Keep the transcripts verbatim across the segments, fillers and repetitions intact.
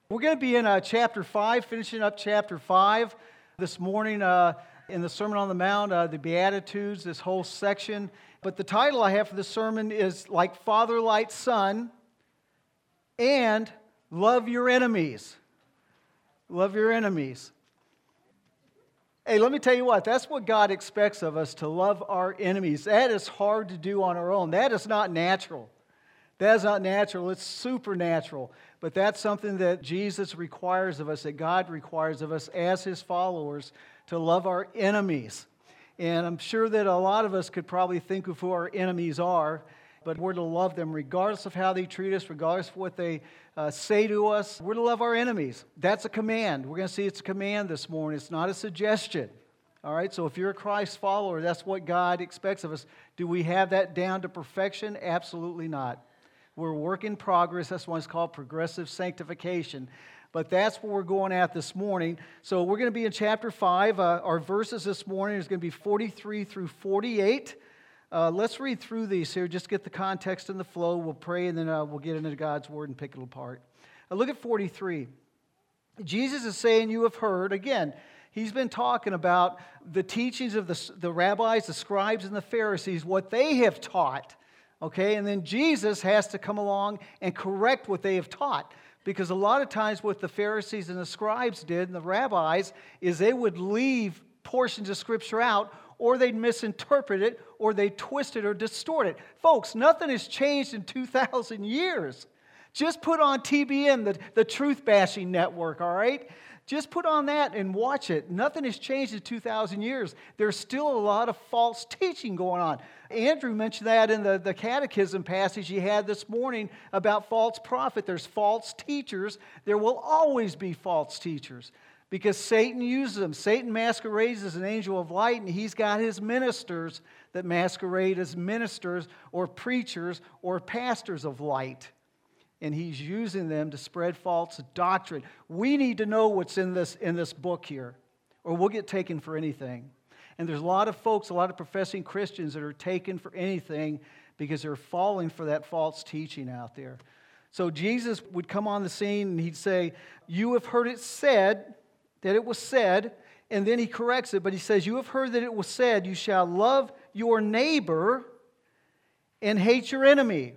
We're going to be in uh, chapter five, finishing up chapter five this morning uh, in the Sermon on the Mount, uh, the Beatitudes, this whole section. But the title I have for the sermon is Like Father, Like Son, and Love Your Enemies. Love your enemies. Hey, let me tell you what, that's what God expects of us, to love our enemies. That is hard to do on our own. That is not natural. That is not natural. It's supernatural. But that's something that Jesus requires of us, that God requires of us as His followers, to love our enemies. And I'm sure that a lot of us could probably think of who our enemies are, but we're to love them regardless of how they treat us, regardless of what they uh, say to us. We're to love our enemies. That's a command. We're going to see it's a command this morning. It's not a suggestion. All right, so if you're a Christ follower, that's what God expects of us. Do we have that down to perfection? Absolutely not. We're a work in progress. That's why it's called progressive sanctification. But that's what we're going at this morning. So we're going to be in chapter five. Uh, our verses this morning is going to be forty-three through forty-eight. Uh, let's read through these here. Just get the context and the flow. We'll pray, and then uh, we'll get into God's Word and pick it apart. Uh, look at forty-three. Jesus is saying, you have heard. Again, he's been talking about the teachings of the, the rabbis, the scribes, and the Pharisees, what they have taught. Okay, and then Jesus has to come along and correct what they have taught. Because a lot of times what the Pharisees and the scribes did, and the rabbis, is they would leave portions of Scripture out, or they'd misinterpret it, or they'd twist it or distort it. Folks, nothing has changed in two thousand years. Just put on T B N, the, the Truth Bashing Network, all right? Just put on that and watch it. Nothing has changed in two thousand years. There's still a lot of false teaching going on. Andrew mentioned that in the, the catechism passage he had this morning about false prophet. There's false teachers. There will always be false teachers because Satan uses them. Satan masquerades as an angel of light, and he's got his ministers that masquerade as ministers or preachers or pastors of light. And he's using them to spread false doctrine. We need to know what's in this, in this book here, or we'll get taken for anything. And there's a lot of folks, a lot of professing Christians that are taken for anything because they're falling for that false teaching out there. So Jesus would come on the scene and he'd say, you have heard it said, that it was said, and then he corrects it, but he says, you have heard that it was said, you shall love your neighbor and hate your enemy.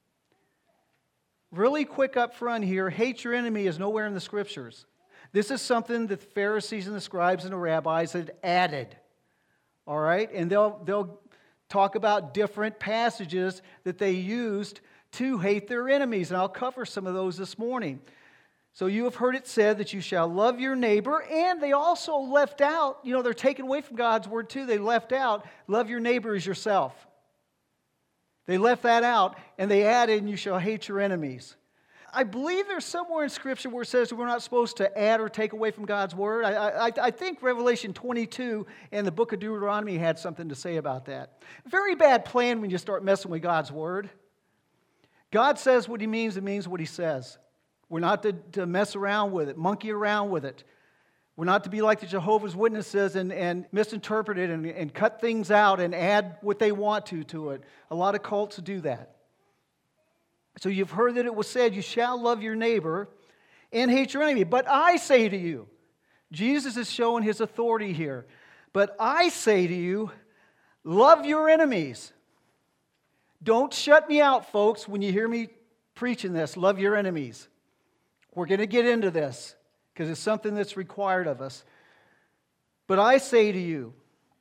Really quick up front here, hate your enemy is nowhere in the Scriptures. This is something that the Pharisees and the scribes and the rabbis had added. All right? And they'll, they'll talk about different passages that they used to hate their enemies. And I'll cover some of those this morning. So you have heard it said that you shall love your neighbor. And they also left out, you know, they're taken away from God's word too. They left out, love your neighbor as yourself. They left that out, and they added, and you shall hate your enemies. I believe there's somewhere in Scripture where it says we're not supposed to add or take away from God's Word. I, I, I think Revelation twenty-two and the book of Deuteronomy had something to say about that. Very bad plan when you start messing with God's Word. God says what He means, it means what He says. We're not to, to mess around with it, monkey around with it. We're not to be like the Jehovah's Witnesses and, and misinterpret it and, and cut things out and add what they want to to it. A lot of cults do that. So you've heard that it was said, you shall love your neighbor and hate your enemy. But I say to you, Jesus is showing His authority here. But I say to you, love your enemies. Don't shut me out, folks, when you hear me preaching this. Love your enemies. We're going to get into this, because it's something that's required of us. But I say to you,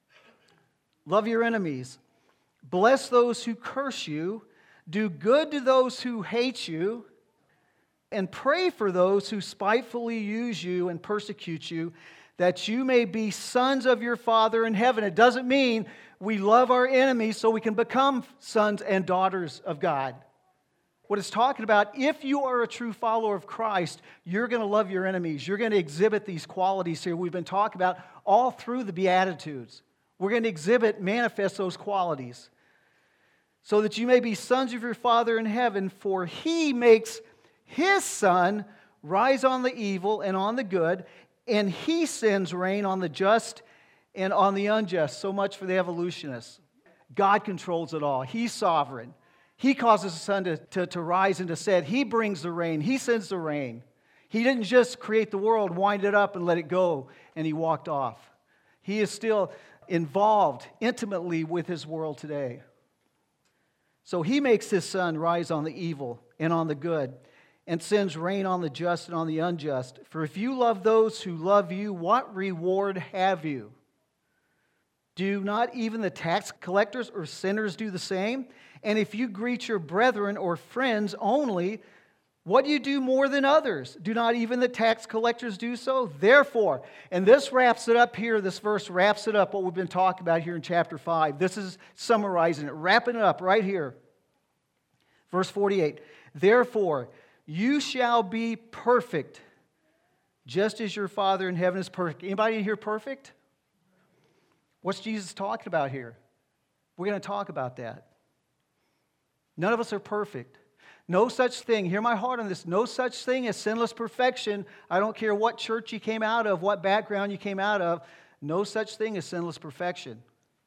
love your enemies, bless those who curse you, do good to those who hate you, and pray for those who spitefully use you and persecute you, that you may be sons of your Father in heaven. It doesn't mean we love our enemies so we can become sons and daughters of God. What it's talking about, if you are a true follower of Christ, you're going to love your enemies. You're going to exhibit these qualities here we've been talking about all through the Beatitudes. We're going to exhibit, manifest those qualities. So that you may be sons of your Father in heaven, for He makes His sun rise on the evil and on the good, and He sends rain on the just and on the unjust. So much for the evolutionists. God controls it all. He's sovereign. He causes the sun to, to, to rise and to set. He brings the rain. He sends the rain. He didn't just create the world, wind it up, and let it go, and he walked off. He is still involved intimately with his world today. So he makes his sun rise on the evil and on the good, and sends rain on the just and on the unjust. For if you love those who love you, what reward have you? Do not even the tax collectors or sinners do the same? And if you greet your brethren or friends only, what do you do more than others? Do not even the tax collectors do so? Therefore, and this wraps it up here, this verse wraps it up, what we've been talking about here in chapter five. This is summarizing it, wrapping it up right here. Verse forty-eight, therefore, you shall be perfect, just as your Father in heaven is perfect. Anybody in here perfect? What's Jesus talking about here? We're going to talk about that. None of us are perfect. No such thing, hear my heart on this, no such thing as sinless perfection. I don't care what church you came out of, what background you came out of, no such thing as sinless perfection.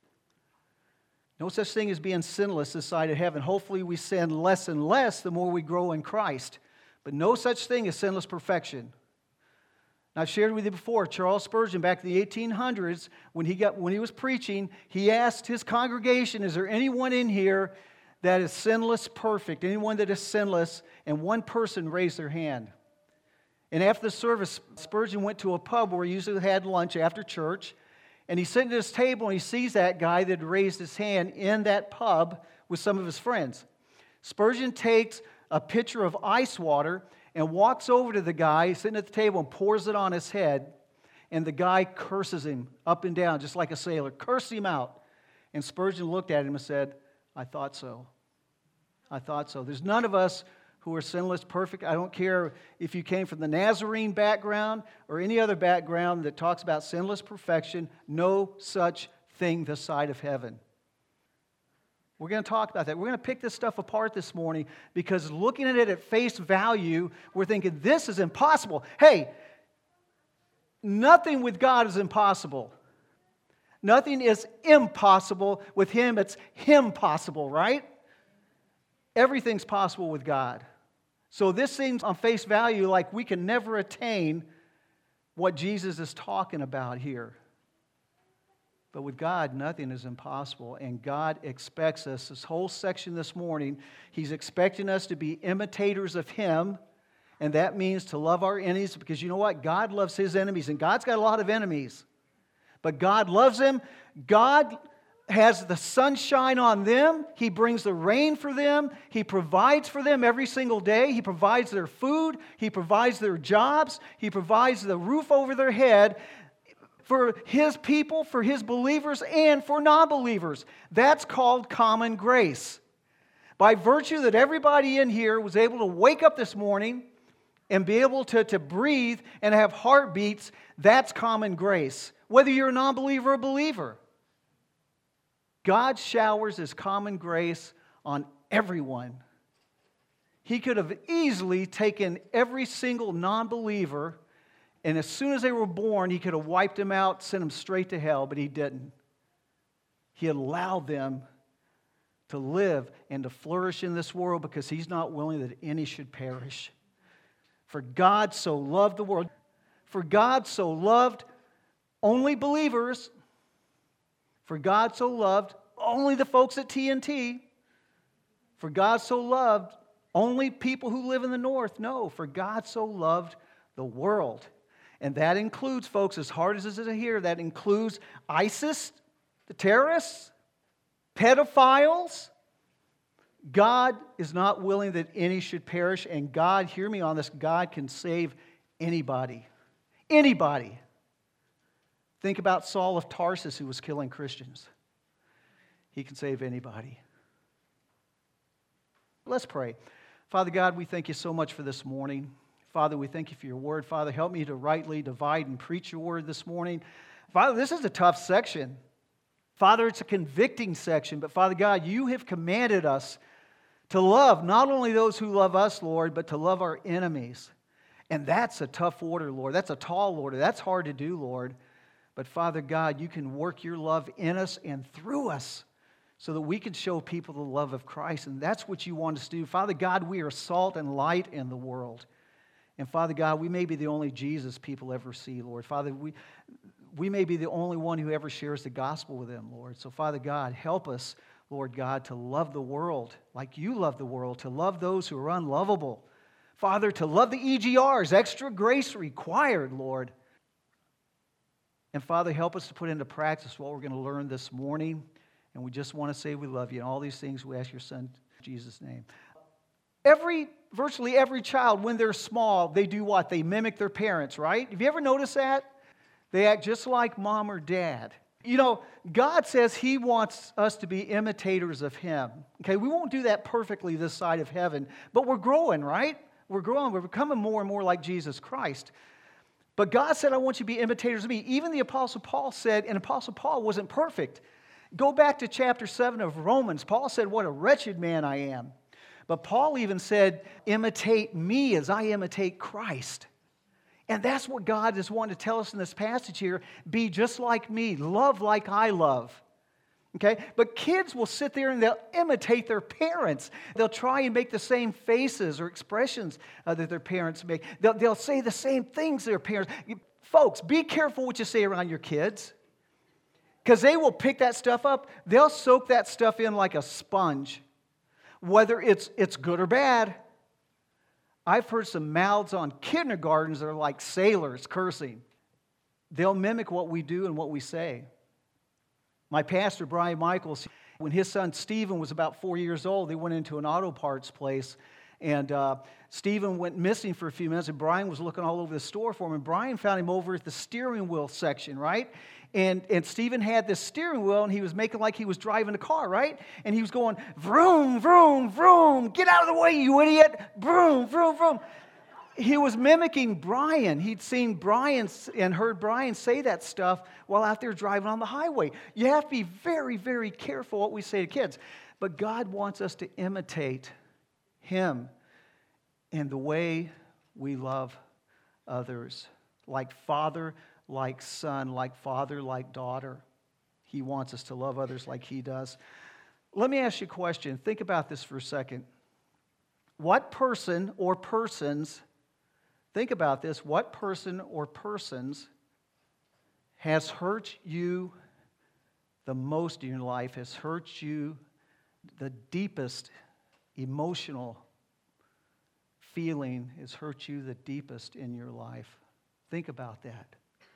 No such thing as being sinless this side of heaven. Hopefully we sin less and less the more we grow in Christ. But no such thing as sinless perfection. Now, I've shared with you before, Charles Spurgeon, back in the eighteen hundreds, when he, got, when he was preaching, he asked his congregation, is there anyone in here that is sinless perfect? Anyone that is sinless? And one person raised their hand. And after the service, Spurgeon went to a pub where he usually had lunch after church. And he's sitting at his table and he sees that guy that had raised his hand in that pub with some of his friends. Spurgeon takes a pitcher of ice water and walks over to the guy sitting at the table and pours it on his head. And the guy curses him up and down, just like a sailor. Cursed him out. And Spurgeon looked at him and said, I thought so. I thought so. There's none of us who are sinless, perfect. I don't care if you came from the Nazarene background or any other background that talks about sinless perfection. No such thing this side of heaven. We're going to talk about that. We're going to pick this stuff apart this morning because looking at it at face value, we're thinking this is impossible. Hey, nothing with God is impossible. Nothing is impossible with Him. It's Him possible, right? Everything's possible with God. So this seems on face value like we can never attain what Jesus is talking about here. But with God, nothing is impossible. And God expects us, this whole section this morning, He's expecting us to be imitators of Him. And that means to love our enemies, because you know what? God loves His enemies. And God's got a lot of enemies. But God loves them. God has the sunshine on them. He brings the rain for them. He provides for them every single day. He provides their food. He provides their jobs. He provides the roof over their head for His people, for His believers, and for non-believers. That's called common grace. By virtue that everybody in here was able to wake up this morning and be able to, to breathe and have heartbeats, that's common grace. Whether you're a non-believer or a believer. God showers His common grace on everyone. He could have easily taken every single non-believer, and as soon as they were born, He could have wiped them out, sent them straight to hell, but He didn't. He allowed them to live and to flourish in this world because He's not willing that any should perish. For God so loved the world. For God so loved only believers. For God so loved only the folks at T N T. For God so loved only people who live in the north. No, for God so loved the world. And that includes, folks, as hard as it is to hear, that includes ISIS, the terrorists, pedophiles. God is not willing that any should perish. And God, hear me on this, God can save anybody. Anybody. Think about Saul of Tarsus who was killing Christians. He can save anybody. Let's pray. Father God, we thank You so much for this morning. Father, we thank You for Your word. Father, help me to rightly divide and preach Your word this morning. Father, this is a tough section. Father, it's a convicting section. But Father God, You have commanded us to love not only those who love us, Lord, but to love our enemies. And that's a tough order, Lord. That's a tall order. That's hard to do, Lord. But Father God, You can work Your love in us and through us so that we can show people the love of Christ. And that's what You want us to do. Father God, we are salt and light in the world. And Father God, we may be the only Jesus people ever see, Lord. Father, we, we may be the only one who ever shares the gospel with them, Lord. So Father God, help us, Lord God, to love the world like you love the world, to love those who are unlovable. Father, to love the E G Rs, extra grace required, Lord. And Father, help us to put into practice what we're going to learn this morning. And we just want to say we love you. And all these things we ask your Son, in Jesus' name. Every, virtually every child, when they're small, they do what? They mimic their parents, right? Have you ever noticed that? They act just like mom or dad. You know, God says He wants us to be imitators of Him. Okay, we won't do that perfectly this side of heaven, but we're growing, right? We're growing. We're becoming more and more like Jesus Christ. But God said, I want you to be imitators of me. Even the Apostle Paul said, and Apostle Paul wasn't perfect. Go back to chapter seven of Romans. Paul said, what a wretched man I am. But Paul even said, imitate me as I imitate Christ. And that's what God is wanting to tell us in this passage here. Be just like me. Love like I love. Okay? But kids will sit there and they'll imitate their parents. They'll try and make the same faces or expressions uh, that their parents make. They'll, they'll say the same things their parents. You, folks, be careful what you say around your kids. Because they will pick that stuff up. They'll soak that stuff in like a sponge. Whether it's, it's good or bad. I've heard some mouths on kindergartens that are like sailors cursing. They'll mimic what we do and what we say. My pastor, Brian Michaels, when his son Stephen was about four years old, they went into an auto parts place. And uh, Stephen went missing for a few minutes, and Brian was looking all over the store for him. And Brian found him over at the steering wheel section, right? And, and Stephen had this steering wheel, and he was making like he was driving a car, right? And he was going, vroom, vroom, vroom, get out of the way, you idiot, vroom, vroom, vroom. He was mimicking Brian. He'd seen Brian and heard Brian say that stuff while out there driving on the highway. You have to be very, very careful what we say to kids. But God wants us to imitate Him in the way we love others, like Father, like Son, like Father, like daughter. He wants us to love others like He does. Let me ask you a question. Think about this for a second. What person or persons, think about this, what person or persons has hurt you the most in your life, has hurt you the deepest emotional feeling, has hurt you the deepest in your life? Think about that.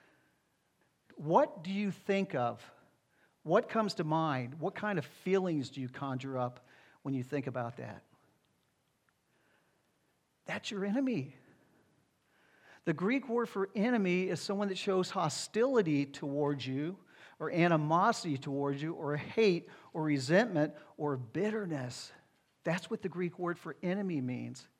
What do you think of? What comes to mind? What kind of feelings do you conjure up when you think about that? That's your enemy. The Greek word for enemy is someone that shows hostility towards you, or animosity towards you, or hate, or resentment, or bitterness. That's what the Greek word for enemy means.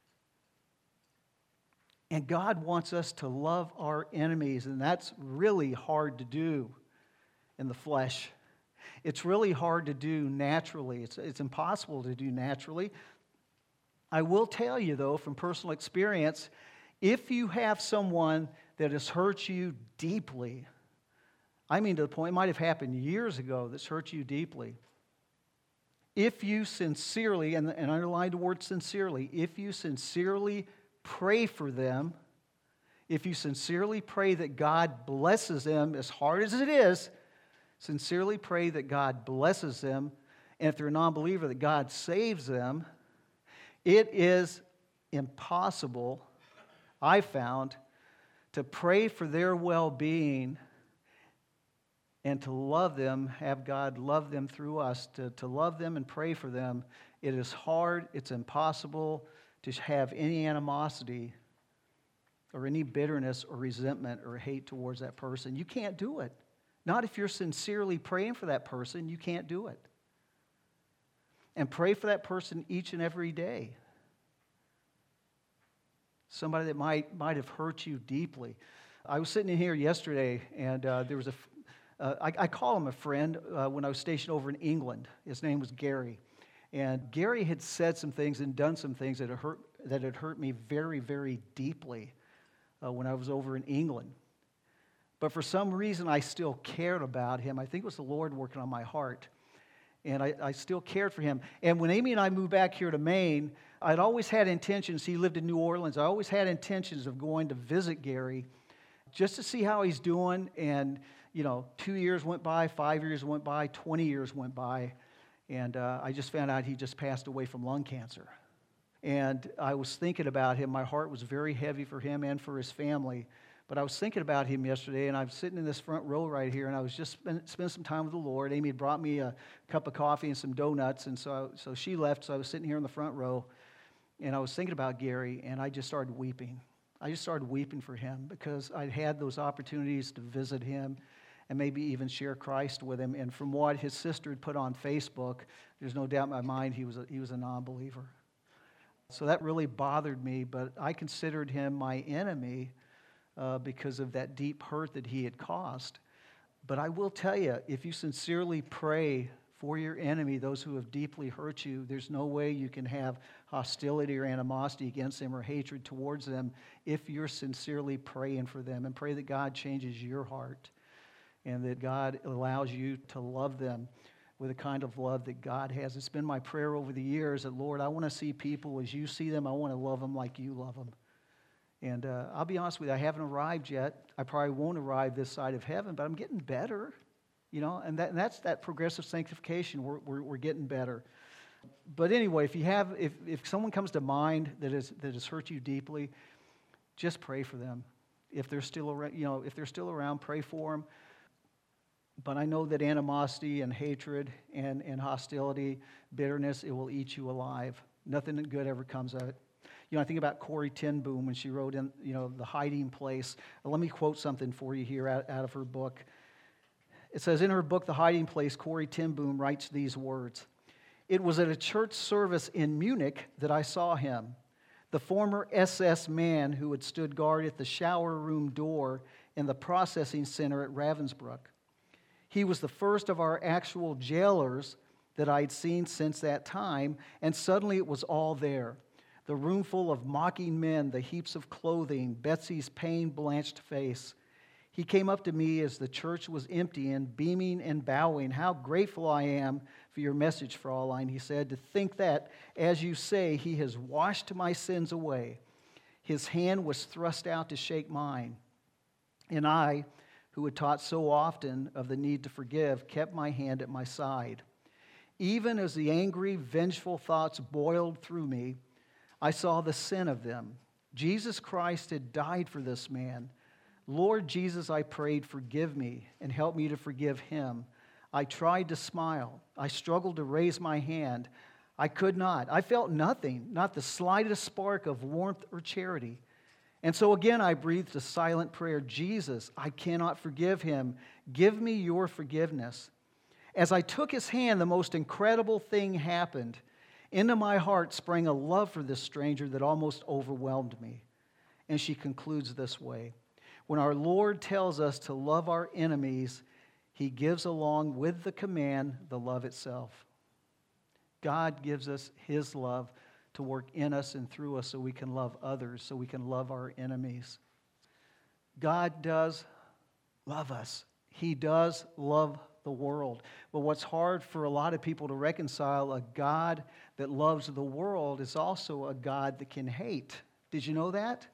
And God wants us to love our enemies, and that's really hard to do in the flesh. It's really hard to do naturally. It's, it's impossible to do naturally. I will tell you, though, from personal experience, if you have someone that has hurt you deeply, I mean to the point, it might have happened years ago, that's hurt you deeply. If you sincerely, and, and underline the word sincerely, if you sincerely pray for them, if you sincerely pray that God blesses them, as hard as it is, sincerely pray that God blesses them, and if they're a non-believer, that God saves them, it is impossible, I found, to pray for their well-being and to love them, have God love them through us, to, to love them and pray for them. It is hard, it's impossible to have any animosity or any bitterness or resentment or hate towards that person. You can't do it. Not if you're sincerely praying for that person, you can't do it. And pray for that person each and every day. Somebody that might, might have hurt you deeply. I was sitting in here yesterday, and uh, there was a, uh, I, I call him a friend uh, when I was stationed over in England. His name was Gary. And Gary had said some things and done some things that had hurt, that had hurt me very, very deeply uh, when I was over in England. But for some reason, I still cared about him. I think it was the Lord working on my heart. And I, I still cared for him. And when Amy and I moved back here to Maine, I'd always had intentions. He lived in New Orleans. I always had intentions of going to visit Gary just to see how he's doing. And, you know, two years went by, five years went by, twenty years went by. And uh, I just found out he just passed away from lung cancer. And I was thinking about him. My heart was very heavy for him and for his family. But I was thinking about him yesterday, and I was sitting in this front row right here, and I was just spend, spending some time with the Lord. Amy had brought me a cup of coffee and some donuts, and so, I, so she left, so I was sitting here in the front row, and I was thinking about Gary, and I just started weeping. I just started weeping for him because I'd had those opportunities to visit him and maybe even share Christ with him. And from what his sister had put on Facebook, there's no doubt in my mind he was a, he was a non-believer. So that really bothered me, but I considered him my enemy Uh, because of that deep hurt that he had caused. But I will tell you, if you sincerely pray for your enemy, those who have deeply hurt you, there's no way you can have hostility or animosity against them or hatred towards them if you're sincerely praying for them, and pray that God changes your heart and that God allows you to love them with the kind of love that God has. It's been my prayer over the years that, Lord, I want to see people as you see them. I want to love them like you love them. And uh, I'll be honest with you, I haven't arrived yet. I probably won't arrive this side of heaven, but I'm getting better, you know, and, that, and that's that progressive sanctification. We're, we're, we're getting better. But anyway, if you have, if, if someone comes to mind that is that has hurt you deeply, just pray for them. If they're still around, you know, if they're still around, pray for them. But I know that animosity and hatred and, and hostility, bitterness, it will eat you alive. Nothing good ever comes of it. You know, I think about Corrie ten Boom when she wrote in, you know, The Hiding Place. Let me quote something for you here out, out of her book. It says, in her book, The Hiding Place, Corrie ten Boom writes these words: "It was at a church service in Munich that I saw him, the former S S man who had stood guard at the shower room door in the processing center at Ravensbrück. He was the first of our actual jailers that I'd seen since that time, and suddenly it was all there. The room full of mocking men, the heaps of clothing, Betsy's pain-blanched face. He came up to me as the church was empty and beaming and bowing. 'How grateful I am for your message, Fraulein,' he said, 'to think that, as you say, he has washed my sins away.' His hand was thrust out to shake mine. And I, who had taught so often of the need to forgive, kept my hand at my side. Even as the angry, vengeful thoughts boiled through me, I saw the sin of them. Jesus Christ had died for this man. Lord Jesus, I prayed, forgive me and help me to forgive him. I tried to smile. I struggled to raise my hand. I could not. I felt nothing, not the slightest spark of warmth or charity. And so again I breathed a silent prayer. Jesus, I cannot forgive him. Give me your forgiveness. As I took his hand, the most incredible thing happened. Into my heart sprang a love for this stranger that almost overwhelmed me." And she concludes this way: "When our Lord tells us to love our enemies, he gives along with the command the love itself." God gives us his love to work in us and through us so we can love others, so we can love our enemies. God does love us. He does love the world. But what's hard for a lot of people to reconcile, a God that loves the world is also a God that can hate. Did you know that?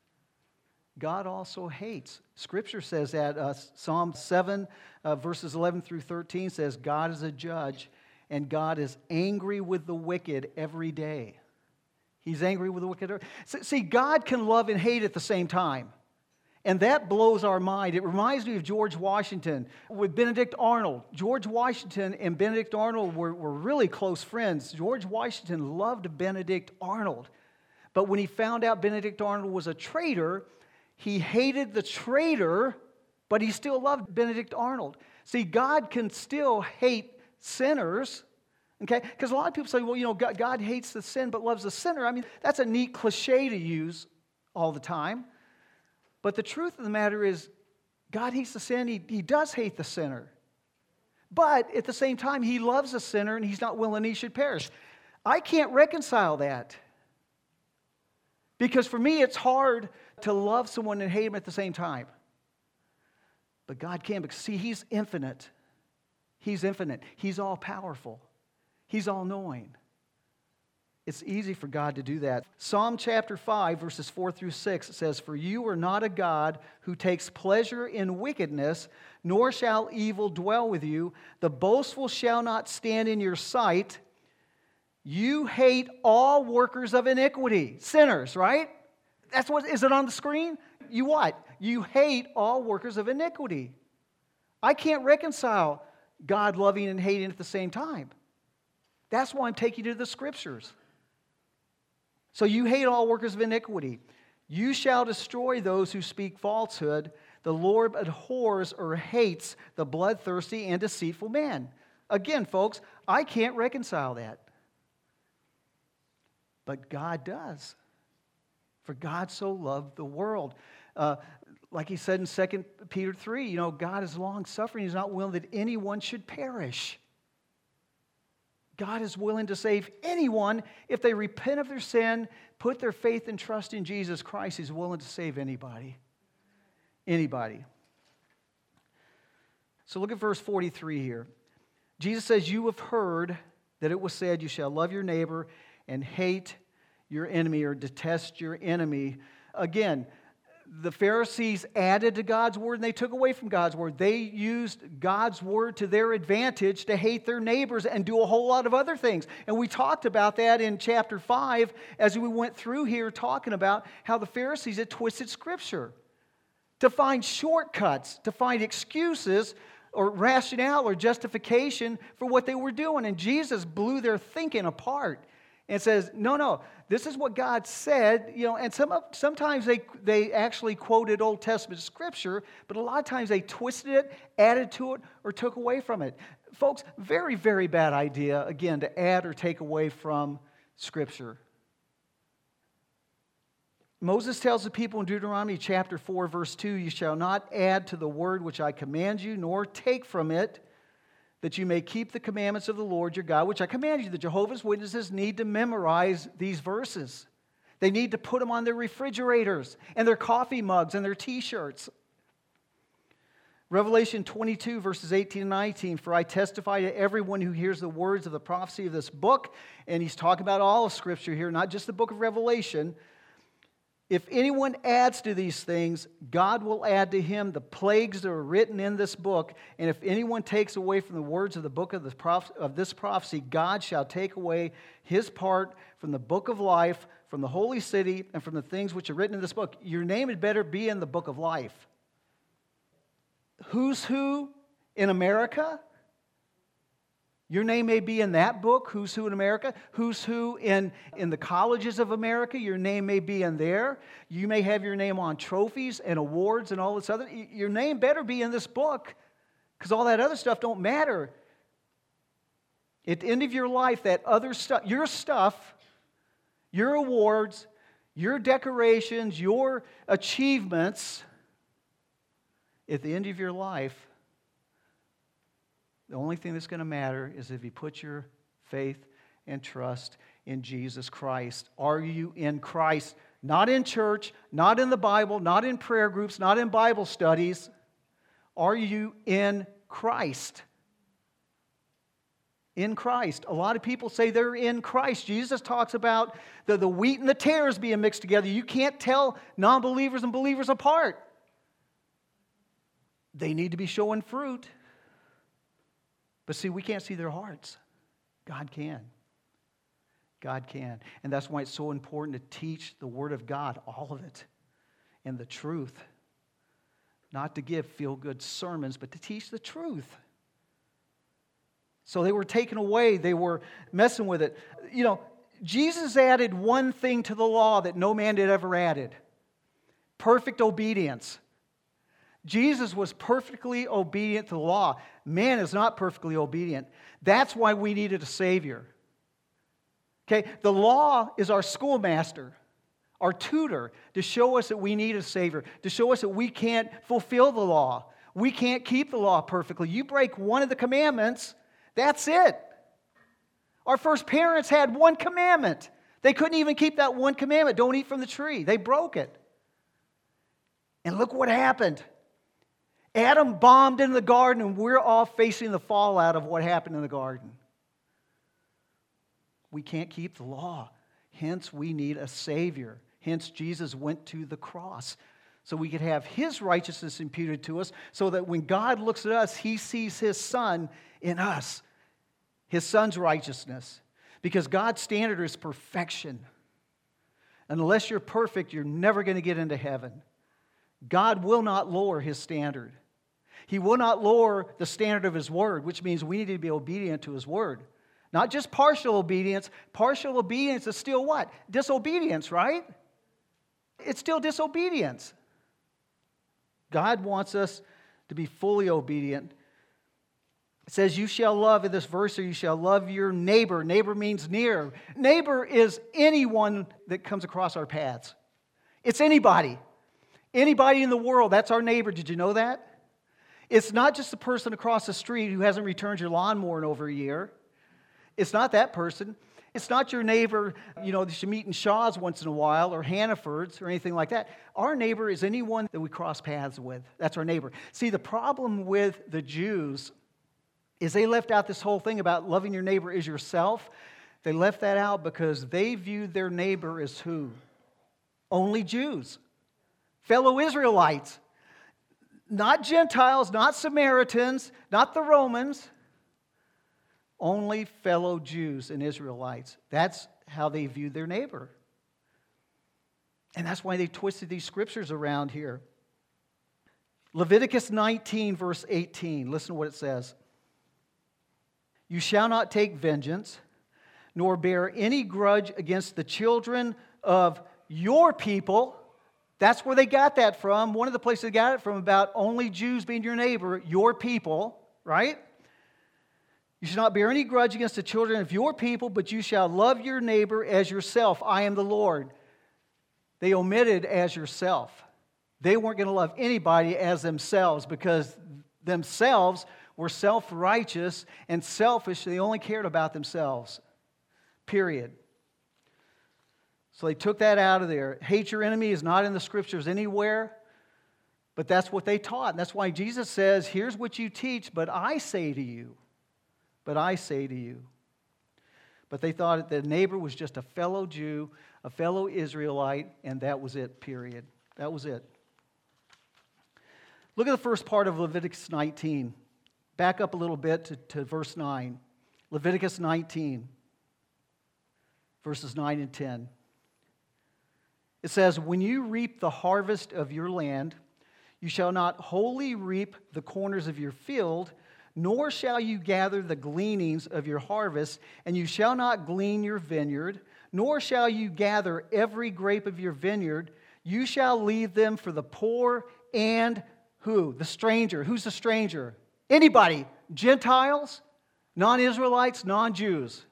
God also hates. Scripture says that. Uh, Psalm seven, uh, verses eleven through thirteen says, God is a judge, and God is angry with the wicked every day. He's angry with the wicked. See, God can love and hate at the same time. And that blows our mind. It reminds me of George Washington with Benedict Arnold. George Washington and Benedict Arnold were, were really close friends. George Washington loved Benedict Arnold. But when he found out Benedict Arnold was a traitor, he hated the traitor, but he still loved Benedict Arnold. See, God can still hate sinners, okay? Because a lot of people say, well, you know, God, God hates the sin but loves the sinner. I mean, that's a neat cliche to use all the time. But the truth of the matter is, God hates the sin. He, he does hate the sinner. But at the same time, he loves the sinner and he's not willing he should perish. I can't reconcile that. Because for me, it's hard to love someone and hate him at the same time. But God can, because see, he's infinite. He's infinite. He's all-powerful. He's all-knowing. It's easy for God to do that. Psalm chapter five, verses four through six, it says, "For you are not a God who takes pleasure in wickedness, nor shall evil dwell with you. The boastful shall not stand in your sight. You hate all workers of iniquity." Sinners, right? That's what, is it on the screen? You what? You hate all workers of iniquity. I can't reconcile God loving and hating at the same time. That's why I'm taking you to the Scriptures. So you hate all workers of iniquity. You shall destroy those who speak falsehood. The Lord abhors or hates the bloodthirsty and deceitful man. Again, folks, I can't reconcile that. But God does. For God so loved the world. Uh, like he said in Second Peter three, you know, God is long-suffering. He's not willing that anyone should perish. God is willing to save anyone if they repent of their sin, put their faith and trust in Jesus Christ. He's willing to save anybody. Anybody. So look at verse forty-three here. Jesus says, "You have heard that it was said, you shall love your neighbor and hate your enemy," or detest your enemy. Again, the Pharisees added to God's word and they took away from God's word. They used God's word to their advantage to hate their neighbors and do a whole lot of other things. And we talked about that in chapter five as we went through here talking about how the Pharisees had twisted Scripture to find shortcuts, to find excuses or rationale or justification for what they were doing. And Jesus blew their thinking apart and says, no, no, this is what God said. You know, and some sometimes they, they actually quoted Old Testament Scripture, but a lot of times they twisted it, added to it, or took away from it. Folks, very, very bad idea, again, to add or take away from Scripture. Moses tells the people in Deuteronomy chapter four, verse two, "You shall not add to the word which I command you, nor take from it, that you may keep the commandments of the Lord your God, which I command you." The Jehovah's Witnesses need to memorize these verses. They need to put them on their refrigerators and their coffee mugs and their T-shirts. Revelation twenty-two, verses eighteen and nineteen, "For I testify to everyone who hears the words of the prophecy of this book," and he's talking about all of Scripture here, not just the book of Revelation. "If anyone adds to these things, God will add to him the plagues that are written in this book. And if anyone takes away from the words of the book of, the proph- of this prophecy, God shall take away his part from the book of life, from the holy city, and from the things which are written in this book." Your name had better be in the book of life. Who's who in America? Your name may be in that book, Who's Who in America. Who's Who in, in the colleges of America, your name may be in there. You may have your name on trophies and awards and all this other. Your name better be in this book, because all that other stuff don't matter. At the end of your life, that other stuff, your stuff, your awards, your decorations, your achievements, at the end of your life, the only thing that's going to matter is if you put your faith and trust in Jesus Christ. Are you in Christ? Not in church, not in the Bible, not in prayer groups, not in Bible studies. Are you in Christ? In Christ. A lot of people say they're in Christ. Jesus talks about the, the wheat and the tares being mixed together. You can't tell non-believers and believers apart. They need to be showing fruit. But see, we can't see their hearts. God can. God can. And that's why it's so important to teach the Word of God, all of it, and the truth. Not to give feel-good sermons, but to teach the truth. So they were taken away. They were messing with it. You know, Jesus added one thing to the law that no man had ever added. Perfect obedience. Jesus was perfectly obedient to the law. Man is not perfectly obedient. That's why we needed a Savior. Okay, the law is our schoolmaster, our tutor, to show us that we need a Savior, to show us that we can't fulfill the law. We can't keep the law perfectly. You break one of the commandments, that's it. Our first parents had one commandment. They couldn't even keep that one commandment. Don't eat from the tree. They broke it. And look what happened. Adam bombed in the garden, and we're all facing the fallout of what happened in the garden. We can't keep the law. Hence, we need a Savior. Hence, Jesus went to the cross so we could have His righteousness imputed to us, so that when God looks at us, He sees His Son in us, His Son's righteousness. Because God's standard is perfection. And unless you're perfect, you're never going to get into heaven. God will not lower His standard. He will not lower the standard of His Word, which means we need to be obedient to His Word. Not just partial obedience. Partial obedience is still what? Disobedience, right? It's still disobedience. God wants us to be fully obedient. It says, you shall love, in this verse, or you shall love your neighbor. Neighbor means near. Neighbor is anyone that comes across our paths. It's anybody. Anybody in the world, that's our neighbor. Did you know that? It's not just the person across the street who hasn't returned your lawnmower in over a year. It's not that person. It's not your neighbor, you know, that you meet in Shaw's once in a while, or Hannaford's, or anything like that. Our neighbor is anyone that we cross paths with. That's our neighbor. See, the problem with the Jews is they left out this whole thing about loving your neighbor as yourself. They left that out because they viewed their neighbor as who? Only Jews. Fellow Israelites. Not Gentiles, not Samaritans, not the Romans. Only fellow Jews and Israelites. That's how they viewed their neighbor. And that's why they twisted these scriptures around here. Leviticus nineteen, verse eighteen. Listen to what it says. You shall not take vengeance, nor bear any grudge against the children of your people. That's where they got that from. One of the places they got it from about only Jews being your neighbor, your people, right? You shall not bear any grudge against the children of your people, but you shall love your neighbor as yourself. I am the Lord. They omitted as yourself. They weren't going to love anybody as themselves because themselves were self-righteous and selfish. They only cared about themselves. Period. So they took that out of there. Hate your enemy is not in the scriptures anywhere, but that's what they taught. And that's why Jesus says, here's what you teach, but I say to you. But I say to you. But they thought that the neighbor was just a fellow Jew, a fellow Israelite, and that was it, period. That was it. Look at the first part of Leviticus nineteen. Back up a little bit to, to verse nine. Leviticus nineteen, verses nine and ten. It says, when you reap the harvest of your land, you shall not wholly reap the corners of your field, nor shall you gather the gleanings of your harvest, and you shall not glean your vineyard, nor shall you gather every grape of your vineyard. You shall leave them for the poor and who? The stranger. Who's the stranger? Anybody. Gentiles, non-Israelites, non-Jews.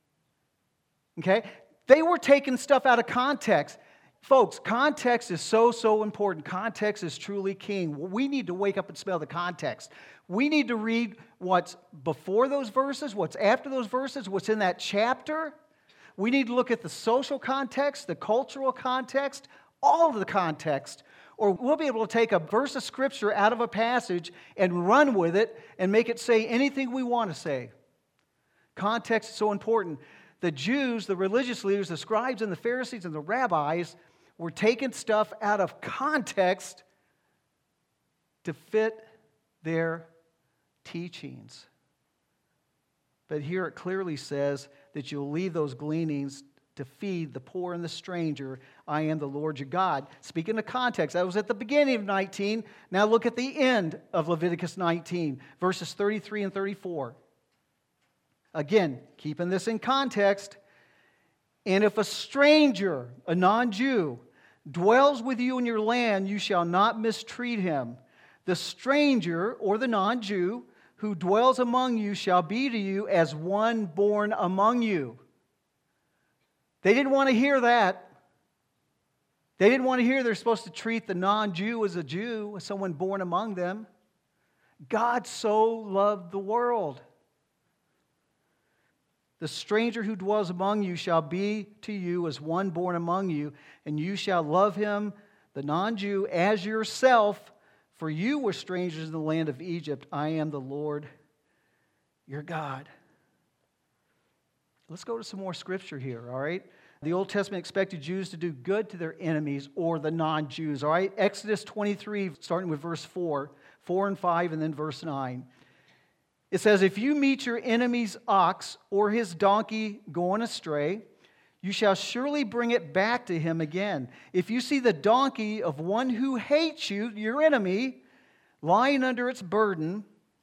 Okay? They were taking stuff out of context. Folks, context is so, so important. Context is truly king. We need to wake up and smell the context. We need to read what's before those verses, what's after those verses, what's in that chapter. We need to look at the social context, the cultural context, all of the context. Or we'll be able to take a verse of Scripture out of a passage and run with it and make it say anything we want to say. Context is so important. The Jews, the religious leaders, the scribes and the Pharisees and the rabbis were taking stuff out of context to fit their teachings. But here it clearly says that you'll leave those gleanings to feed the poor and the stranger. I am the Lord your God. Speaking of context, that was at the beginning of nineteen. Now look at the end of Leviticus nineteen, verses thirty-three and thirty-four. Again, keeping this in context. And if a stranger, a non-Jew, dwells with you in your land, you shall not mistreat him. The stranger, or the non-Jew, who dwells among you shall be to you as one born among you. They didn't want to hear that. They didn't want to hear they're supposed to treat the non-Jew as a Jew, as someone born among them. God so loved the world. The stranger who dwells among you shall be to you as one born among you, and you shall love him, the non-Jew, as yourself, For you were strangers in the land of Egypt. I am the Lord your God. Let's go to some more scripture here, all right? The Old Testament expected Jews to do good to their enemies or the non-Jews, all right? Exodus twenty-three, starting with verse four, four and five, and then verse nine. It says, if you meet your enemy's ox or his donkey going astray, you shall surely bring it back to him again. If you see the donkey of one who hates you, your enemy, lying under its burden,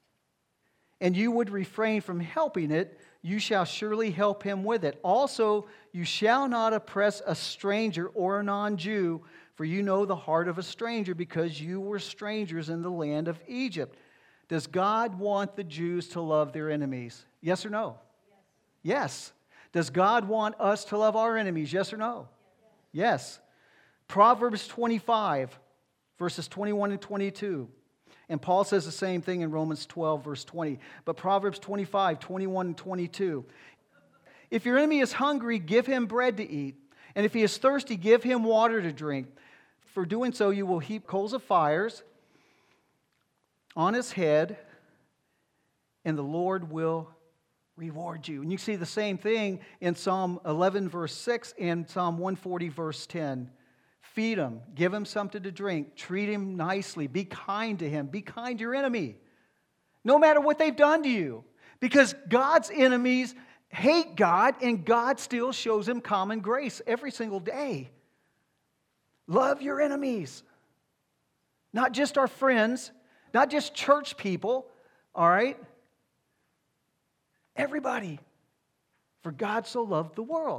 and you would refrain from helping it, you shall surely help him with it. Also, you shall not oppress a stranger or a non-Jew, for you know the heart of a stranger, because you were strangers in the land of Egypt. Does God want the Jews to love their enemies? Yes or no? Yes. Yes. Does God want us to love our enemies? Yes or no? Yes. Yes. Proverbs twenty-five, verses twenty-one and twenty-two. And Paul says the same thing in Romans twelve, verse twenty. But Proverbs twenty-five, twenty-one and twenty-two. If your enemy is hungry, give him bread to eat. And if he is thirsty, give him water to drink. For doing so, you will heap coals of fires on his head, and the Lord will reward you. And you see the same thing in Psalm eleven, verse six, and Psalm one forty, verse ten. Feed him, give him something to drink, treat him nicely, be kind to him, be kind to your enemy, no matter what they've done to you. Because God's enemies hate God, and God still shows him common grace every single day. Love your enemies. Not just our friends, not just church people, all right? Everybody. For God so loved the world.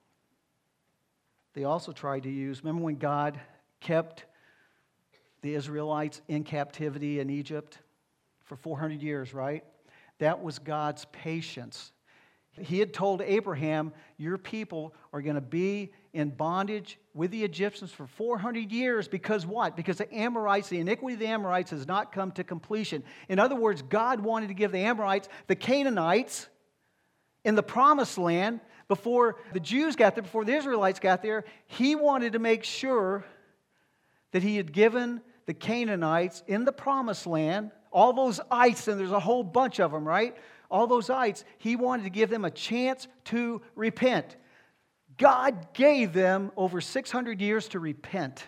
They also tried to use, remember when God kept the Israelites in captivity in Egypt for four hundred years, right? That was God's patience. He had told Abraham, your people are going to be in bondage with the Egyptians for four hundred years. Because what? Because the Amorites, the iniquity of the Amorites has not come to completion. In other words, God wanted to give the Amorites, the Canaanites, in the promised land, before the Jews got there, before the Israelites got there, he wanted to make sure that he had given the Canaanites in the promised land, all those ites, and there's a whole bunch of them, right? All those ites, he wanted to give them a chance to repent. God gave them over six hundred years to repent,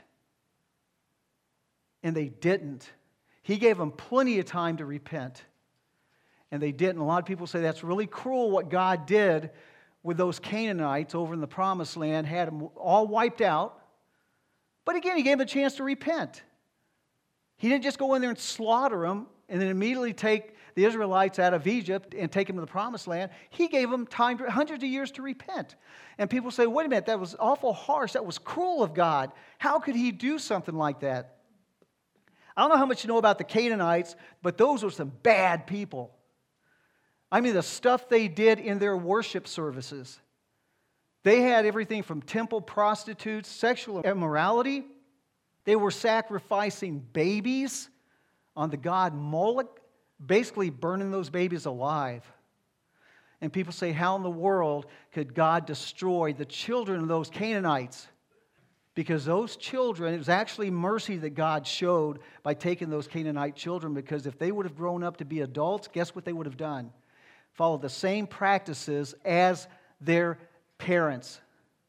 and they didn't. He gave them plenty of time to repent, and they didn't. A lot of people say that's really cruel what God did with those Canaanites over in the promised land, had them all wiped out. But again, he gave them a chance to repent. He didn't just go in there and slaughter them and then immediately take the Israelites out of Egypt and take them to the promised land. He gave them time, hundreds of years to repent. And people say, wait a minute, that was awful harsh. That was cruel of God. How could he do something like that? I don't know how much you know about the Canaanites, but those were some bad people. I mean, the stuff they did in their worship services. They had everything from temple prostitutes, sexual immorality. They were sacrificing babies on the god Moloch, basically burning those babies alive. And people say, how in the world could God destroy the children of those Canaanites? Because those children, it was actually mercy that God showed by taking those Canaanite children, because if they would have grown up to be adults, guess what they would have done? Followed the same practices as their parents.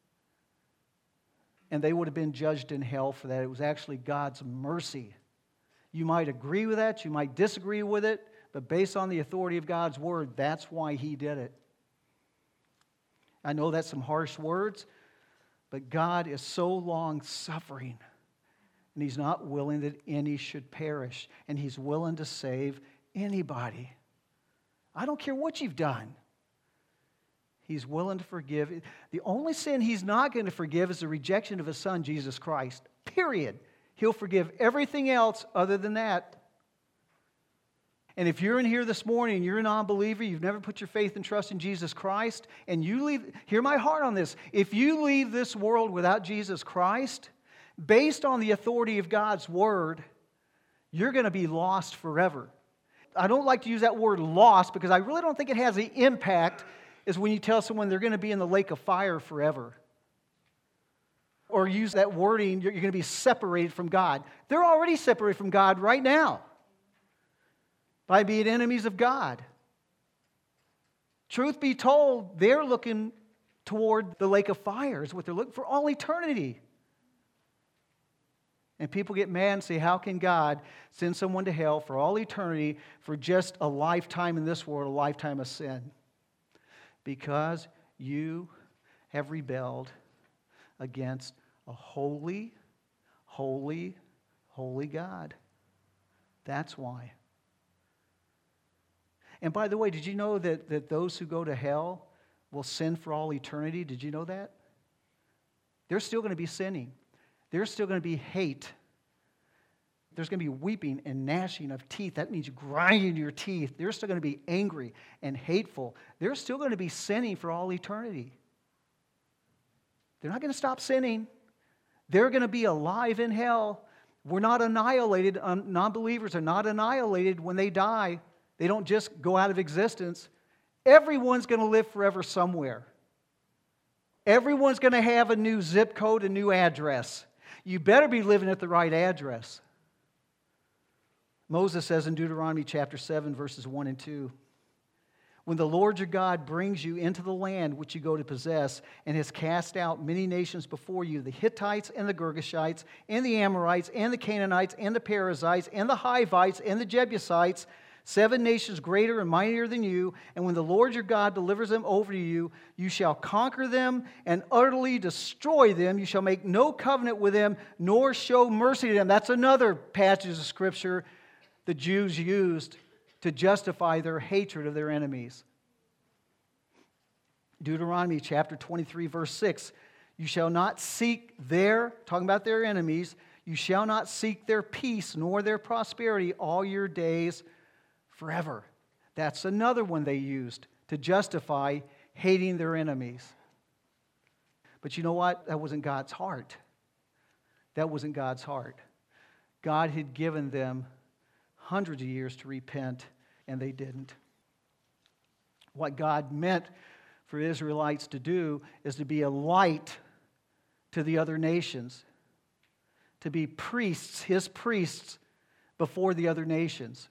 And they would have been judged in hell for that. It was actually God's mercy. You might agree with that, you might disagree with it, but based on the authority of God's word, that's why he did it. I know that's some harsh words, but God is so long-suffering, and he's not willing that any should perish, and he's willing to save anybody. I don't care what you've done. He's willing to forgive. The only sin he's not going to forgive is the rejection of his son, Jesus Christ. Period. He'll forgive everything else other than that. And if you're in here this morning and you're a non-believer, you've never put your faith and trust in Jesus Christ, and you leave, hear my heart on this. If you leave this world without Jesus Christ, based on the authority of God's word, you're going to be lost forever. I don't like to use that word lost because I really don't think it has the impact as when you tell someone they're going to be in the lake of fire forever. Or or use that wording, you're, you're going to be separated from God. They're already separated from God right now by being enemies of God. Truth be told, they're looking toward the lake of fire is what they're looking for all eternity. And people get mad and say, how can God send someone to hell for all eternity for just a lifetime in this world, a lifetime of sin? Because you have rebelled against a holy, holy, holy God. That's why. And by the way, did you know that, that those who go to hell will sin for all eternity? Did you know that? They're still going to be sinning. There's still going to be hate. There's going to be weeping and gnashing of teeth. That means grinding your teeth. They're still going to be angry and hateful. They're still going to be sinning for all eternity. They're not going to stop sinning. They're going to be alive in hell. We're not annihilated. Um, non-believers are not annihilated when they die. They don't just go out of existence. Everyone's going to live forever somewhere. Everyone's going to have a new zip code, a new address. You better be living at the right address. Moses says in Deuteronomy chapter seven, verses one and two, when the Lord your God brings you into the land which you go to possess and has cast out many nations before you, the Hittites and the Girgashites and the Amorites and the Canaanites and the Perizzites and the Hivites and the Jebusites, seven nations greater and mightier than you, and when the Lord your God delivers them over to you, you shall conquer them and utterly destroy them. You shall make no covenant with them, nor show mercy to them. That's another passage of Scripture the Jews used to justify their hatred of their enemies. Deuteronomy chapter twenty-three, verse six, you shall not seek their, talking about their enemies, you shall not seek their peace nor their prosperity all your days forever. That's another one they used to justify hating their enemies. But you know what? That wasn't God's heart. That wasn't God's heart. God had given them hundreds of years to repent, and they didn't. What God meant for Israelites to do is to be a light to the other nations, to be priests, His priests, before the other nations,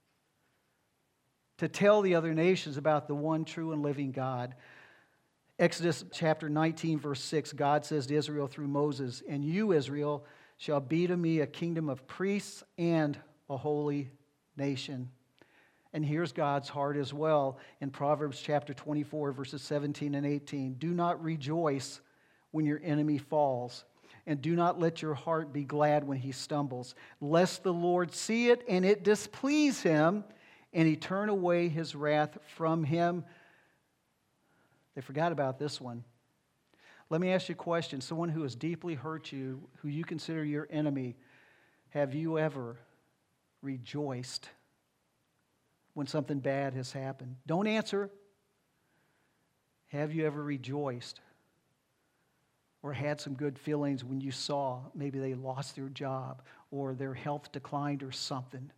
to tell the other nations about the one true and living God. Exodus chapter nineteen, verse six, God says to Israel through Moses, and you, Israel, shall be to me a kingdom of priests and a holy nation. And here's God's heart as well in Proverbs chapter twenty-four, verses seventeen and eighteen. Do not rejoice when your enemy falls, and do not let your heart be glad when he stumbles, lest the Lord see it and it displease him, and He turn away His wrath from him. They forgot about this one. Let me ask you a question. Someone who has deeply hurt you, who you consider your enemy, have you ever rejoiced when something bad has happened? Don't answer. Have you ever rejoiced or had some good feelings when you saw maybe they lost their job or their health declined or something?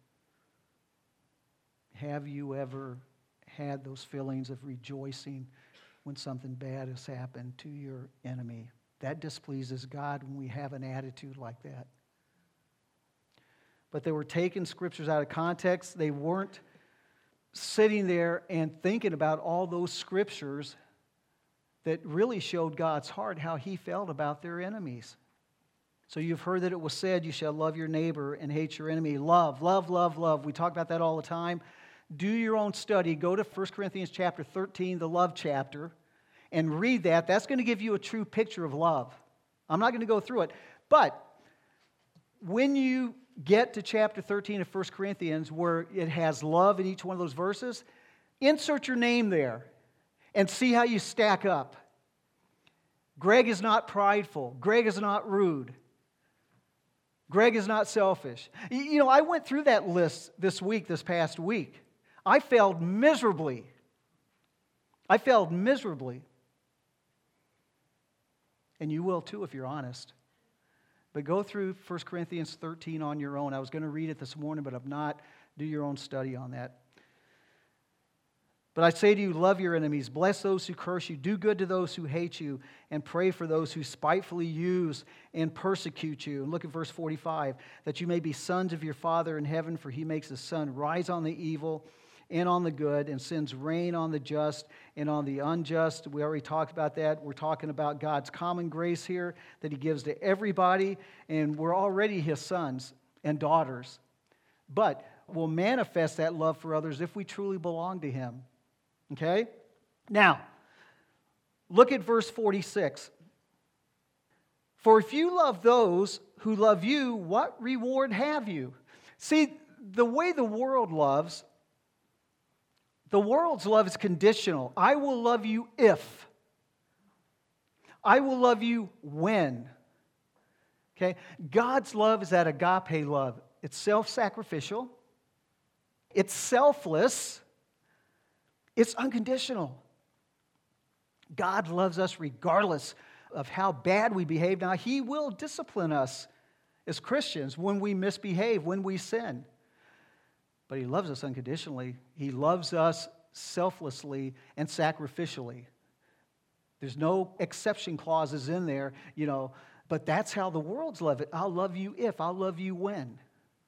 Have you ever had those feelings of rejoicing when something bad has happened to your enemy? That displeases God when we have an attitude like that. But they were taking scriptures out of context. They weren't sitting there and thinking about all those scriptures that really showed God's heart, how He felt about their enemies. So you've heard that it was said, you shall love your neighbor and hate your enemy. Love, love, love, love. We talk about that all the time. Do your own study. Go to First Corinthians chapter thirteen, the love chapter, and read that. That's going to give you a true picture of love. I'm not going to go through it. But when you get to chapter thirteen of First Corinthians, where it has love in each one of those verses, insert your name there and see how you stack up. Greg is not prideful. Greg is not rude. Greg is not selfish. You know, I went through that list this week, this past week. I failed miserably. I failed miserably. And you will too if you're honest. But go through First Corinthians thirteen on your own. I was going to read it this morning, but I'm not. Do your own study on that. But I say to you, love your enemies, bless those who curse you, do good to those who hate you, and pray for those who spitefully use and persecute you. And look at verse forty-five, that you may be sons of your Father in heaven, for he makes the sun rise on the evil and on the good, and sends rain on the just and on the unjust. We already talked about that. We're talking about God's common grace here that he gives to everybody, and we're already his sons and daughters. But we'll manifest that love for others if we truly belong to him. Okay? Now, look at verse forty-six. For if you love those who love you, what reward have you? See, the way the world loves, the world's love is conditional. I will love you if. I will love you when. Okay? God's love is that agape love. It's self-sacrificial. It's selfless. It's unconditional. God loves us regardless of how bad we behave. Now, he will discipline us as Christians when we misbehave, when we sin. But he loves us unconditionally. He loves us selflessly and sacrificially. There's no exception clauses in there, you know, but that's how the world's love it. I'll love you if, I'll love you when.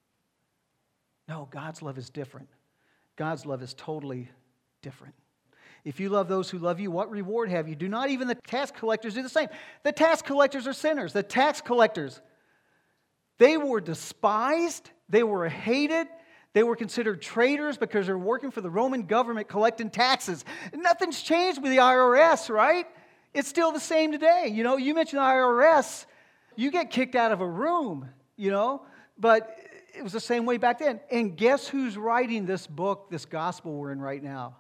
No, God's love is different. God's love is totally different. If you love those who love you, what reward have you? Do not even the tax collectors do the same. The tax collectors are sinners. The tax collectors, they were despised. They were hated. They were considered traitors because they're working for the Roman government collecting taxes. Nothing's changed with the I R S, right? It's still the same today. You know, you mention the I R S, you get kicked out of a room, you know, but it was the same way back then. And guess who's writing this book, this gospel we're in right now?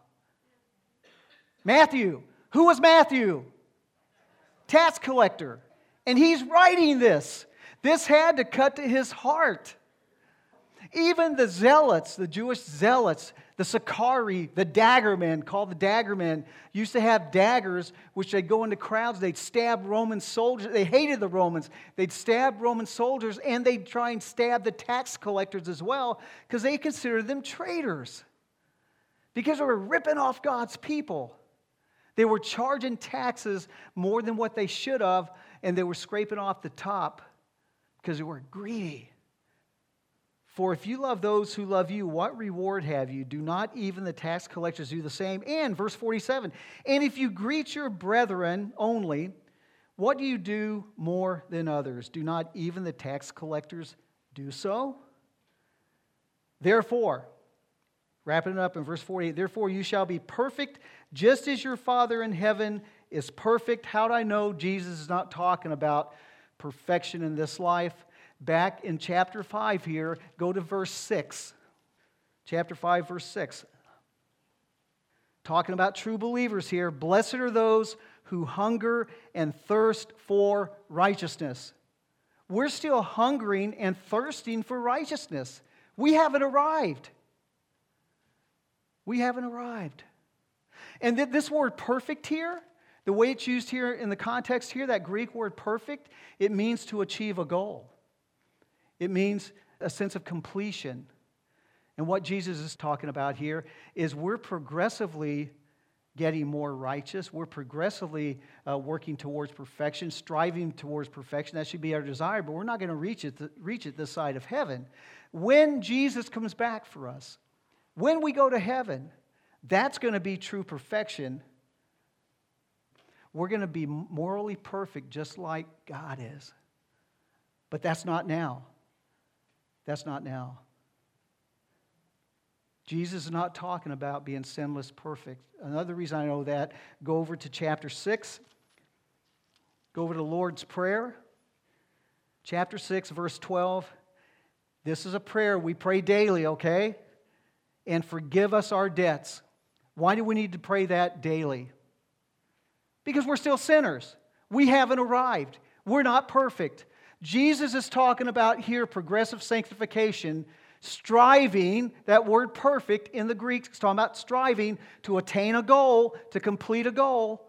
Matthew. Who was Matthew? Tax collector. And he's writing this. This had to cut to his heart. Even the zealots, the Jewish zealots, the Sicarii, the daggermen, called the daggermen, used to have daggers which they'd go into crowds, they'd stab Roman soldiers. They hated the Romans. They'd stab Roman soldiers, and they'd try and stab the tax collectors as well because they considered them traitors because they were ripping off God's people. They were charging taxes more than what they should have, and they were scraping off the top because they were greedy. For if you love those who love you, what reward have you? Do not even the tax collectors do the same? And verse forty-seven, and if you greet your brethren only, what do you do more than others? Do not even the tax collectors do so? Therefore, wrapping it up in verse forty-eight, therefore you shall be perfect, just as your Father in heaven is perfect. How do I know Jesus is not talking about perfection in this life? Back in chapter five here, go to verse six. Chapter five, verse six. Talking about true believers here. Blessed are those who hunger and thirst for righteousness. We're still hungering and thirsting for righteousness. We haven't arrived. We haven't arrived. And th- this word perfect here, the way it's used here in the context here, that Greek word perfect, it means to achieve a goal. It means a sense of completion. And what Jesus is talking about here is we're progressively getting more righteous. We're progressively uh, working towards perfection, striving towards perfection. That should be our desire, but we're not going to reach it, reach it this side of heaven. When Jesus comes back for us, when we go to heaven, that's going to be true perfection. We're going to be morally perfect just like God is. But that's not now. That's not now. Jesus is not talking about being sinless perfect. Another reason I know that, go over to chapter six. Go over to the Lord's Prayer. Chapter six, verse twelve. This is a prayer we pray daily, okay? And forgive us our debts. Why do we need to pray that daily? Because we're still sinners. We haven't arrived. We're not perfect. Jesus is talking about here progressive sanctification, striving, that word perfect in the Greek, it's talking about striving to attain a goal, to complete a goal.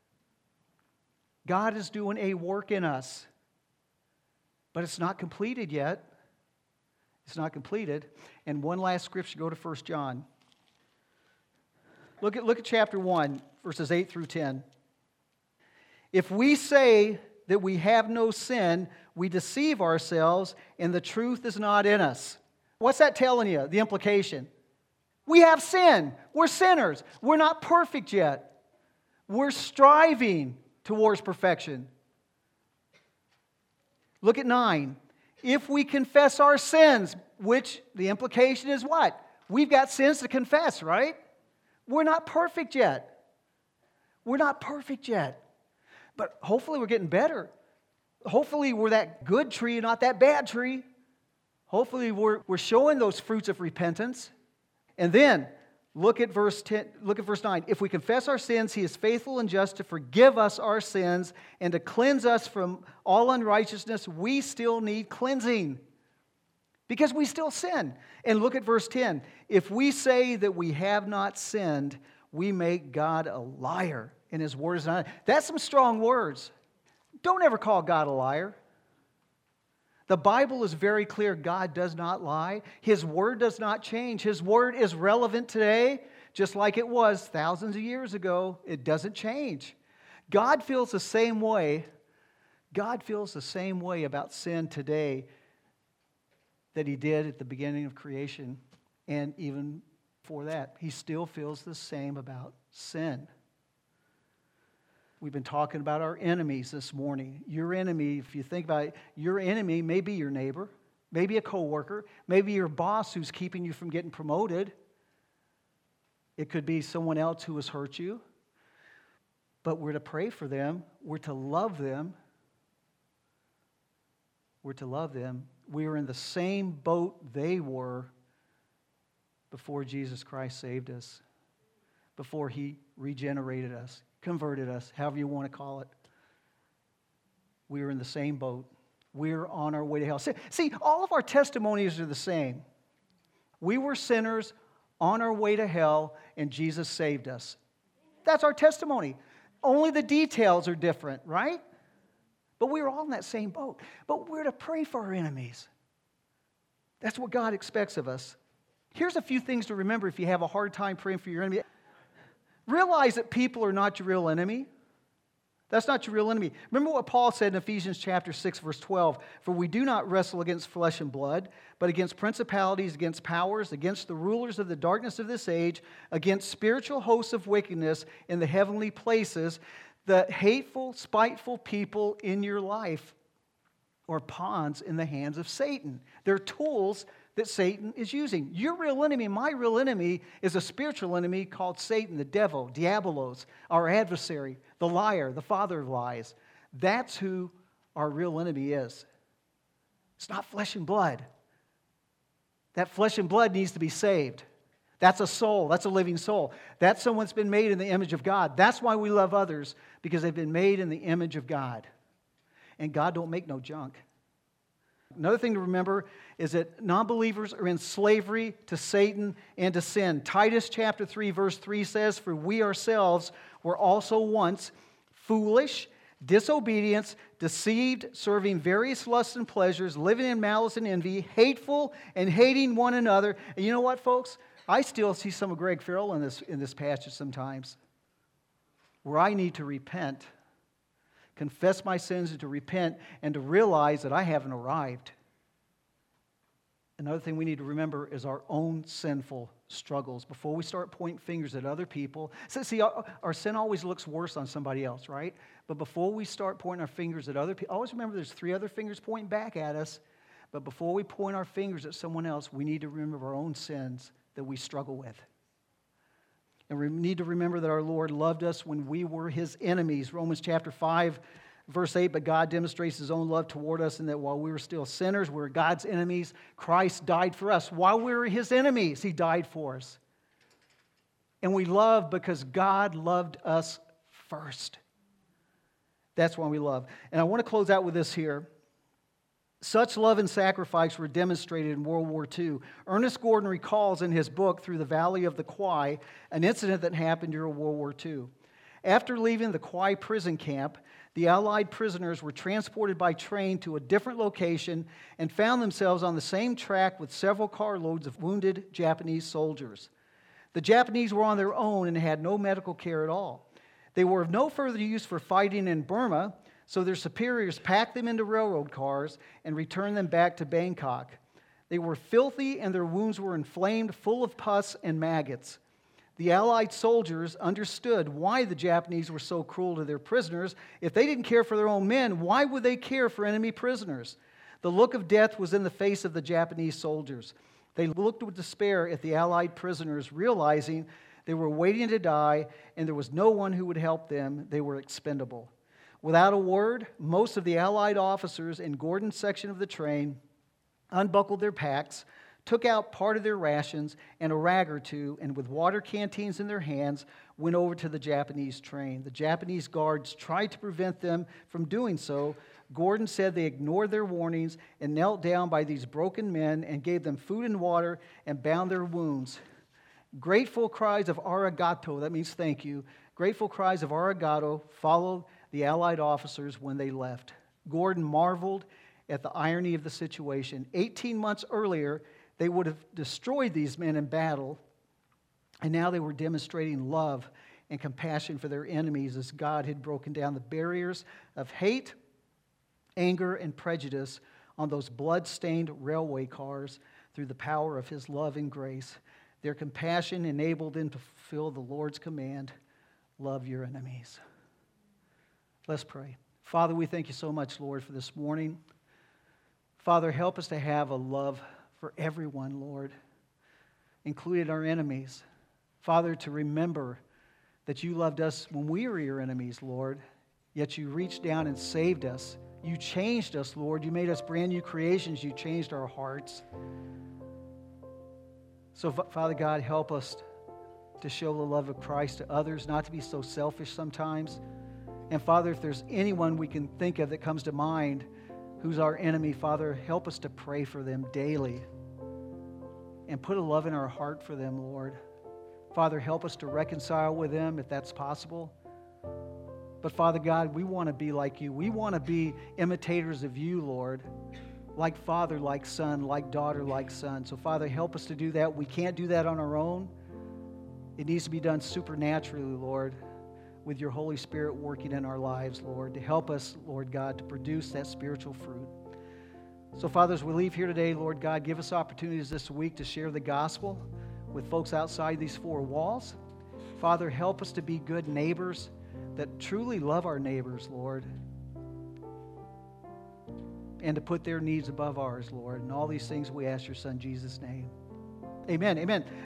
God is doing a work in us, but it's not completed yet. It's not completed. And one last scripture, go to First John. Look at, look at chapter one, verses eight through ten. If we say that we have no sin, we deceive ourselves, and the truth is not in us. What's that telling you? The implication. We have sin. We're sinners. We're not perfect yet. We're striving towards perfection. Look at nine. If we confess our sins, which the implication is what? We've got sins to confess, right? We're not perfect yet. We're not perfect yet. But hopefully we're getting better. Hopefully we're that good tree, not that bad tree. Hopefully we're, we're showing those fruits of repentance. And then, look at verse ten, look at verse nine. If we confess our sins, He is faithful and just to forgive us our sins and to cleanse us from all unrighteousness. We still need cleansing because we still sin. And look at verse ten. If we say that we have not sinned, we make God a liar, and His word is not. That's some strong words. Don't ever call God a liar. The Bible is very clear. God does not lie. His word does not change. His word is relevant today, just like it was thousands of years ago. It doesn't change. God feels the same way. God feels the same way about sin today that He did at the beginning of creation and even before that. He still feels the same about sin. We've been talking about our enemies this morning. Your enemy, if you think about it, your enemy may be your neighbor, maybe a coworker, maybe your boss who's keeping you from getting promoted. It could be someone else who has hurt you. But we're to pray for them. We're to love them. We're to love them. We are in the same boat they were before Jesus Christ saved us, before He regenerated us, converted us, however you want to call it. We are in the same boat. We're on our way to hell. See, all of our testimonies are the same. We were sinners on our way to hell, and Jesus saved us. That's our testimony. Only the details are different, right? But we're all in that same boat. But we're to pray for our enemies. That's what God expects of us. Here's a few things to remember if you have a hard time praying for your enemy. Realize that people are not your real enemy. That's not your real enemy. Remember what Paul said in Ephesians chapter six, verse twelve. For we do not wrestle against flesh and blood, but against principalities, against powers, against the rulers of the darkness of this age, against spiritual hosts of wickedness in the heavenly places. The hateful, spiteful people in your life are pawns in the hands of Satan. They're tools that Satan is using. Your real enemy, my real enemy, is a spiritual enemy called Satan, the devil, diabolos, our adversary, the liar, the father of lies. That's who our real enemy is. It's not flesh and blood. That flesh and blood needs to be saved. That's a soul. That's a living soul. That's someone that's been made in the image of God. That's why we love others, because they've been made in the image of God. And God don't make no junk. Another thing to remember is that non-believers are in slavery to Satan and to sin. Titus chapter three, verse three says, for we ourselves were also once foolish, disobedient, deceived, serving various lusts and pleasures, living in malice and envy, hateful and hating one another. And you know what, folks? I still see some of Greg Farrell in this, in this passage sometimes, where I need to repent, confess my sins, and to repent, and to realize that I haven't arrived. Another thing we need to remember is our own sinful struggles. Before we start pointing fingers at other people, so see, our, our sin always looks worse on somebody else, right? But before we start pointing our fingers at other people, always remember there's three other fingers pointing back at us. But before we point our fingers at someone else, we need to remember our own sins that we struggle with. And we need to remember that our Lord loved us when we were His enemies. Romans chapter five, verse eight, but God demonstrates His own love toward us in that while we were still sinners, we were God's enemies, Christ died for us. While we were His enemies, He died for us. And we love because God loved us first. That's why we love. And I want to close out with this here. Such love and sacrifice were demonstrated in World War Two. Ernest Gordon recalls in his book, Through the Valley of the Kwai, an incident that happened during World War Two. After leaving the Kwai prison camp, the Allied prisoners were transported by train to a different location and found themselves on the same track with several carloads of wounded Japanese soldiers. The Japanese were on their own and had no medical care at all. They were of no further use for fighting in Burma, so their superiors packed them into railroad cars and returned them back to Bangkok. They were filthy and their wounds were inflamed, full of pus and maggots. The Allied soldiers understood why the Japanese were so cruel to their prisoners. If they didn't care for their own men, why would they care for enemy prisoners? The look of death was in the face of the Japanese soldiers. They looked with despair at the Allied prisoners, realizing they were waiting to die and there was no one who would help them. They were expendable. Without a word, most of the Allied officers in Gordon's section of the train unbuckled their packs, took out part of their rations and a rag or two, and with water canteens in their hands, went over to the Japanese train. The Japanese guards tried to prevent them from doing so. Gordon said they ignored their warnings and knelt down by these broken men and gave them food and water and bound their wounds. Grateful cries of arigato, that means thank you, grateful cries of arigato followed the Allied officers when they left. Gordon marveled at the irony of the situation. eighteen months earlier, they would have destroyed these men in battle, and now they were demonstrating love and compassion for their enemies as God had broken down the barriers of hate, anger, and prejudice on those blood-stained railway cars through the power of His love and grace. Their compassion enabled them to fulfill the Lord's command, love your enemies. Let's pray. Father, we thank you so much, Lord, for this morning. Father, help us to have a love for everyone, Lord, including our enemies. Father, to remember that you loved us when we were your enemies, Lord, yet you reached down and saved us. You changed us, Lord. You made us brand new creations. You changed our hearts. So, Father God, help us to show the love of Christ to others, not to be so selfish sometimes. And Father, if there's anyone we can think of that comes to mind who's our enemy, Father, help us to pray for them daily and put a love in our heart for them, Lord. Father, help us to reconcile with them if that's possible. But Father God, we want to be like you. We want to be imitators of you, Lord, like father, like son, like daughter, like son. So Father, help us to do that. We can't do that on our own. It needs to be done supernaturally, Lord, with your Holy Spirit working in our lives, Lord, to help us, Lord God, to produce that spiritual fruit. So, Father, as we leave here today, Lord God, give us opportunities this week to share the gospel with folks outside these four walls. Father, help us to be good neighbors that truly love our neighbors, Lord, and to put their needs above ours, Lord. And all these things we ask your Son, Jesus' name. Amen. Amen.